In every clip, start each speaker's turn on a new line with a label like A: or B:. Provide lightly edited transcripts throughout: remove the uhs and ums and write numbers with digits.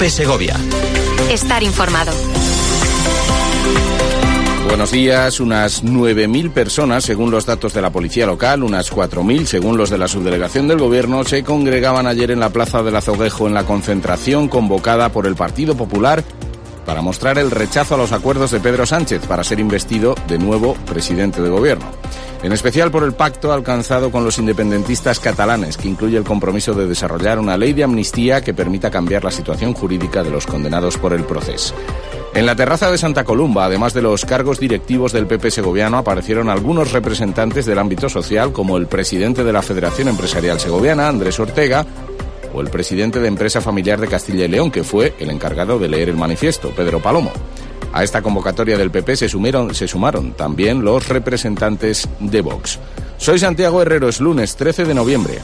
A: COPE Segovia.
B: Estar informado.
C: Buenos días. Unas 9.000 personas, según los datos de la policía local, unas 4.000, según los de la subdelegación del Gobierno, se congregaban ayer en la Plaza del Azoguejo en la concentración convocada por el Partido Popular para mostrar el rechazo a los acuerdos de Pedro Sánchez para ser investido de nuevo presidente de Gobierno. En especial por el pacto alcanzado con los independentistas catalanes, que incluye el compromiso de desarrollar una ley de amnistía que permita cambiar la situación jurídica de los condenados por el proceso. En la terraza de Santa Columba, además de los cargos directivos del PP segoviano, aparecieron algunos representantes del ámbito social, como el presidente de la Federación Empresarial Segoviana, Andrés Ortega, o el presidente de Empresa Familiar de Castilla y León, que fue el encargado de leer el manifiesto, Pedro Palomo. A esta convocatoria del PP se sumaron también los representantes de Vox. Soy Santiago Herrero, es lunes 13 de noviembre.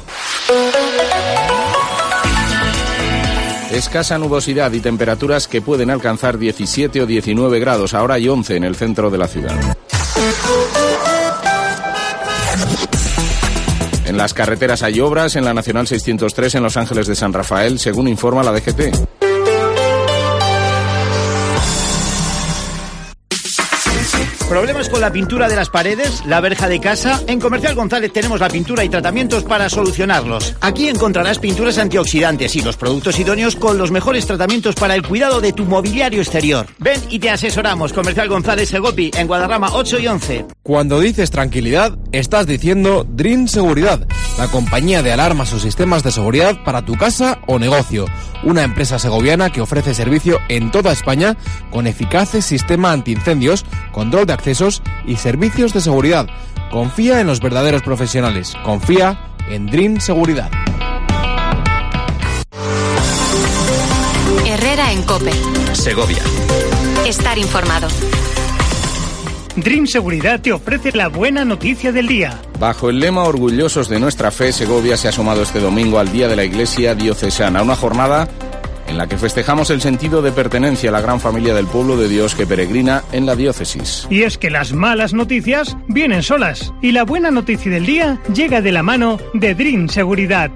C: Escasa nubosidad y temperaturas que pueden alcanzar 17 o 19 grados. Ahora hay 11 en el centro de la ciudad. En las carreteras hay obras, en la Nacional 603 en Los Ángeles de San Rafael, según informa la DGT.
D: ¿Problemas con la pintura de las paredes, la verja de casa? En Comercial González tenemos la pintura y tratamientos para solucionarlos. Aquí encontrarás pinturas antioxidantes y los productos idóneos con los mejores tratamientos para el cuidado de tu mobiliario exterior. Ven y te asesoramos. Comercial González Segopi, en Guadarrama 8 y 11.
E: Cuando dices tranquilidad, estás diciendo Dream Seguridad, la compañía de alarmas o sistemas de seguridad para tu casa o negocio. Una empresa segoviana que ofrece servicio en toda España con eficaces sistema antiincendios, control de accesos y servicios de seguridad. Confía en los verdaderos profesionales. Confía en Dream Seguridad.
B: Herrera en COPE.
A: Segovia.
B: Estar informado.
F: Dream Seguridad te ofrece la buena noticia del día.
C: Bajo el lema Orgullosos de nuestra fe, Segovia se ha sumado este domingo al Día de la Iglesia Diocesana, una jornada en la que festejamos el sentido de pertenencia a la gran familia del pueblo de Dios que peregrina en la diócesis.
F: Y es que las malas noticias vienen solas, y la buena noticia del día llega de la mano de Dream Seguridad.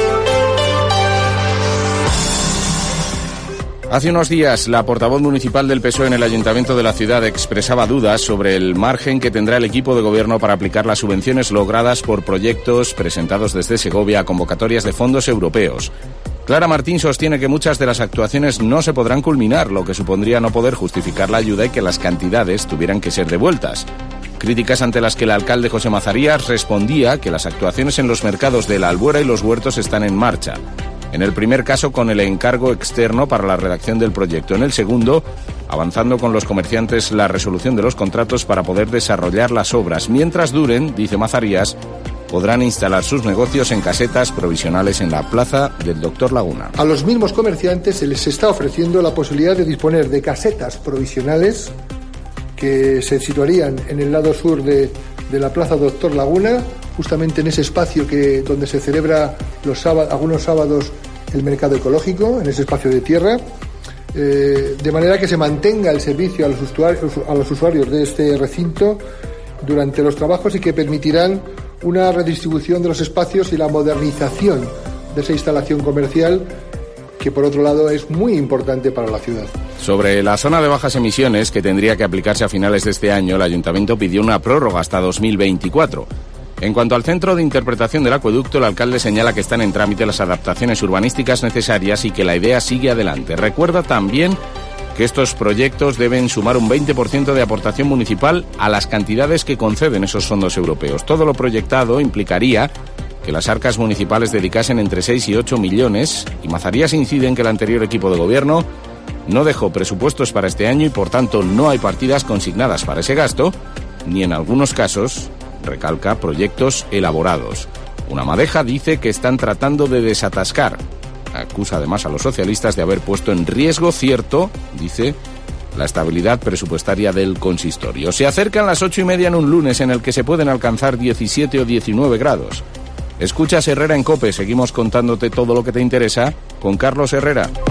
C: Hace unos días, la portavoz municipal del PSOE en el Ayuntamiento de la ciudad expresaba dudas sobre el margen que tendrá el equipo de gobierno para aplicar las subvenciones logradas por proyectos presentados desde Segovia a convocatorias de fondos europeos. Clara Martín sostiene que muchas de las actuaciones no se podrán culminar, lo que supondría no poder justificar la ayuda y que las cantidades tuvieran que ser devueltas. Críticas ante las que el alcalde José Mazarías respondía que las actuaciones en los mercados de la Albuera y los Huertos están en marcha. En el primer caso, con el encargo externo para la redacción del proyecto. En el segundo, avanzando con los comerciantes la resolución de los contratos para poder desarrollar las obras. Mientras duren, dice Mazarías, podrán instalar sus negocios en casetas provisionales en la plaza del Doctor Laguna.
G: A los mismos comerciantes se les está ofreciendo la posibilidad de disponer de casetas provisionales que se situarían en el lado sur de la plaza Doctor Laguna, justamente en ese espacio donde se celebra algunos sábados el mercado ecológico, en ese espacio de tierra, de manera que se mantenga el servicio a los usuarios de este recinto durante los trabajos y que permitirán una redistribución de los espacios y la modernización de esa instalación comercial que por otro lado es muy importante para la ciudad.
C: Sobre la zona de bajas emisiones, que tendría que aplicarse a finales de este año, el Ayuntamiento pidió una prórroga hasta 2024. En cuanto al centro de interpretación del acueducto, el alcalde señala que están en trámite las adaptaciones urbanísticas necesarias y que la idea sigue adelante. Recuerda también que estos proyectos deben sumar un 20% de aportación municipal a las cantidades que conceden esos fondos europeos. Todo lo proyectado implicaría que las arcas municipales dedicasen entre 6 y 8 millones, y Mazarías incide en que el anterior equipo de gobierno no dejó presupuestos para este año y por tanto no hay partidas consignadas para ese gasto, ni en algunos casos, recalca, proyectos elaborados. Una Madeja dice que están tratando de desatascar. Acusa además a los socialistas de haber puesto en riesgo cierto, dice, la estabilidad presupuestaria del consistorio. Se acercan las 8:30 en un lunes en el que se pueden alcanzar 17 o 19 grados. Escuchas Herrera en COPE, seguimos contándote todo lo que te interesa con Carlos Herrera.